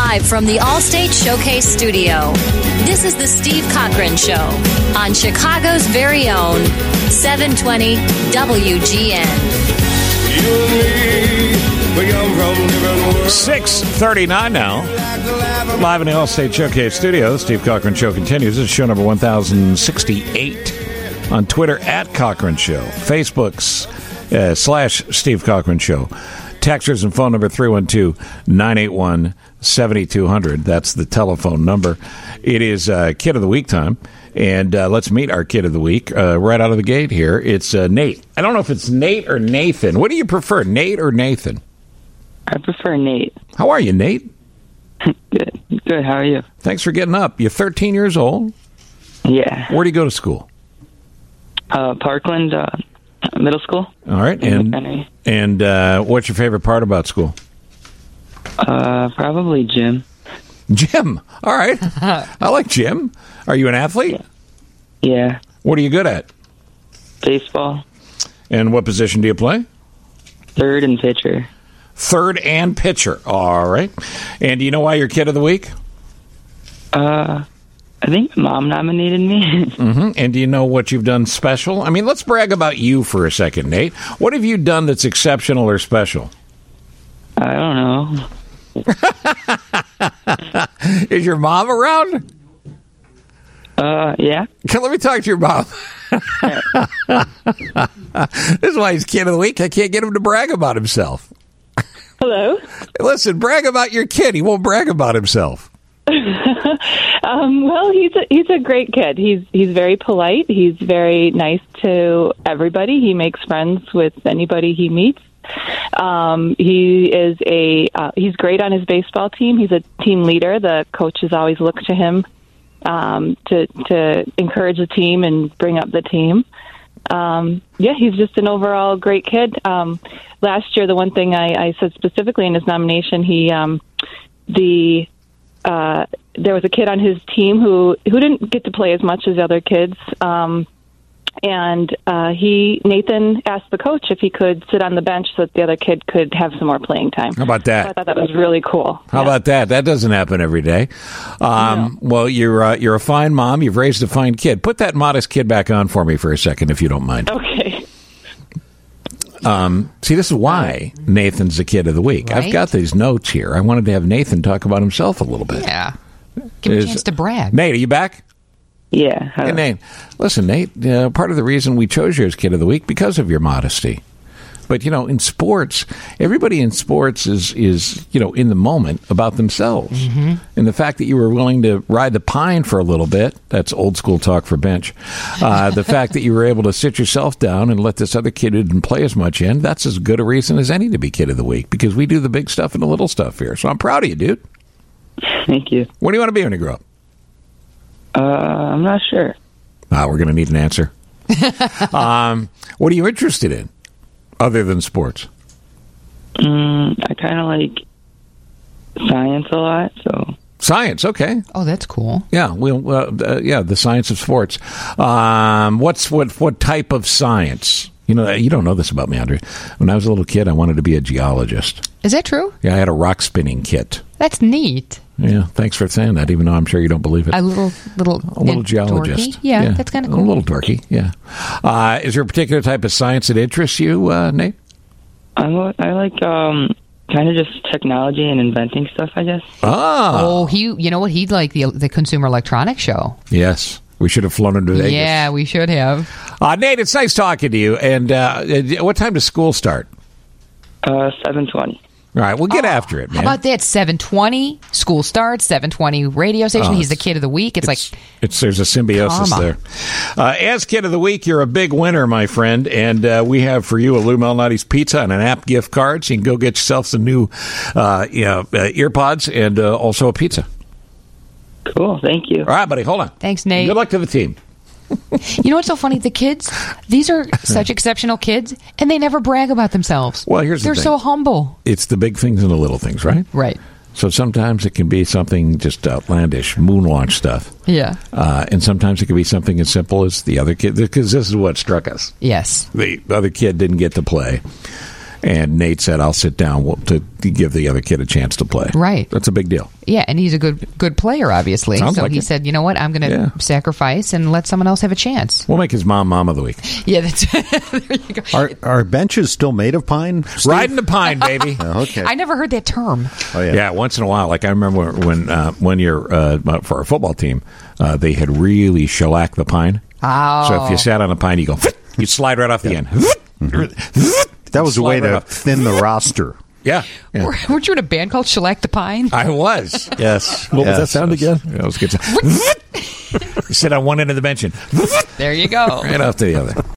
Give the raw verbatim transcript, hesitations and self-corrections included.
Live from the Allstate Showcase Studio, this is the Steve Cochran Show on Chicago's very own seven twenty W G N. six thirty-nine now. Live in the Allstate Showcase Studio, the Steve Cochran Show continues. This is show number one thousand sixty-eight. On Twitter, at Cochran Show. Facebook's uh, slash Steve Cochran Show. Texters and phone number three one two, nine eight one, seven two zero zero. That's the telephone number. It is uh, Kid of the Week time. And uh, let's meet our Kid of the Week uh, right out of the gate here. It's uh, Nate. I don't know if it's Nate or Nathan. What do you prefer, Nate or Nathan? I prefer Nate. How are you, Nate? Good. Good. How are you? Thanks for getting up. You're thirteen years old? Yeah. Where do you go to school? Uh, Parkland uh, Middle School. All right. And, and uh, what's your favorite part about school? Uh, probably gym. Gym. All right. I like gym. Are you an athlete? Yeah. What are you good at? Baseball. And what position do you play? Third and pitcher. Third and pitcher. All right. And do you know why you're Kid of the Week? Uh, I think Mom nominated me. Mm-hmm. And do you know what you've done special? I mean, let's brag about you for a second, Nate. What have you done that's exceptional or special? I don't know. Is your mom around? Uh, yeah. Let me talk to your mom. This is why he's Kid of the Week. I can't get him to brag about himself. Hello. Listen, brag about your kid. He won't brag about himself. um, well, he's a, he's a great kid. He's he's very polite. He's very nice to everybody. He makes friends with anybody he meets. Um, he is a uh, he's great on his baseball team. He's a team leader. The coaches always look to him um, to to encourage the team and bring up the team. Um, yeah, he's just an overall great kid. Um, last year, the one thing I, I said specifically in his nomination, he um, the uh, there was a kid on his team who who didn't get to play as much as the other kids. Um, And uh, he, Nathan, asked the coach if he could sit on the bench so that the other kid could have some more playing time. How about that? So I thought that was really cool. How yeah. about that? That doesn't happen every day. Um, no. Well, you're uh, you're a fine mom. You've raised a fine kid. Put that modest kid back on for me for a second, if you don't mind. Okay. Um, see, this is why Nathan's the Kid of the Week. Right? I've got these notes here. I wanted to have Nathan talk about himself a little bit. Yeah. Give him a chance to brag. Nate, are you back? Yeah. Hey, Nate. Listen, Nate, uh, part of the reason we chose you as Kid of the Week because of your modesty. But, you know, in sports, everybody in sports is, is you know, in the moment about themselves. Mm-hmm. And the fact that you were willing to ride the pine for a little bit, that's old school talk for bench. Uh, the fact that you were able to sit yourself down and let this other kid who didn't play as much in, that's as good a reason as any to be Kid of the Week because we do the big stuff and the little stuff here. So I'm proud of you, dude. Thank you. What do you want to be when you grow up? Uh, I'm not sure. Ah, we're going to need an answer. um, what are you interested in other than sports? Mm, I kind of like science a lot, so... Science, okay. Oh, that's cool. Yeah, we'll, uh, uh, yeah, the science of sports. Um, what's what? What type of science? You know, you don't know this about me, Andre. When I was a little kid, I wanted to be a geologist. Is that true? Yeah, I had a rock spinning kit. That's neat. Yeah, thanks for saying that, even though I'm sure you don't believe it. A little, little, a little geologist. Yeah, yeah, that's kind of cool. A little dorky, yeah. Uh, is there a particular type of science that interests you, uh, Nate? I, I like um, kind of just technology and inventing stuff, I guess. Ah. Oh, he, you know what? He'd like the the Consumer Electronics Show. Yes. We should have flown into Vegas. Yeah, we should have. Uh, Nate, it's nice talking to you. And uh, what time does school start? Uh, seven twenty. All right, we'll get oh, after it, man. How about that? seven twenty, school starts, seven twenty radio station. Oh, He's the Kid of the Week. It's, it's like... it's There's a symbiosis karma. there. Uh, as Kid of the Week, you're a big winner, my friend. And uh, we have for you a Lou Malnati's Pizza and an app gift card. So you can go get yourself some new uh, you know, uh, ear pods and uh, also a pizza. Cool, thank you. All right, buddy, hold on. Thanks, Nate. Good luck to the team. You know what's so funny? The kids, these are such exceptional kids, and they never brag about themselves. Well, here's the They're thing. so humble. It's the big things and the little things, right? Right. So sometimes it can be something just outlandish, moon launch stuff. Yeah. Uh, and sometimes it can be something as simple as the other kid, because this is what struck us. Yes. The other kid didn't get to play. And Nate said, I'll sit down to, to give the other kid a chance to play. Right. That's a big deal. Yeah, and he's a good good player, obviously. Sounds so like he it. said, you know what, I'm going to Yeah. sacrifice and let someone else have a chance. We'll make his mom mom of the week. Yeah, that's there you go. Are, are benches still made of pine? Steve? Riding the pine, baby. Oh, okay. I never heard that term. Oh, yeah. Yeah, once in a while. Like I remember when uh, one year uh, for our football team, uh, they had really shellacked the pine. Oh. So if you sat on the pine, you go, you slide right off the end. That was a way Slide right to off. thin the roster. Yeah. yeah. Weren't you in a band called Shellac the Pine? I was. Yes. What was that Yes. sound again? That was good. You sit on one end of the bench and There you go. right off to the other.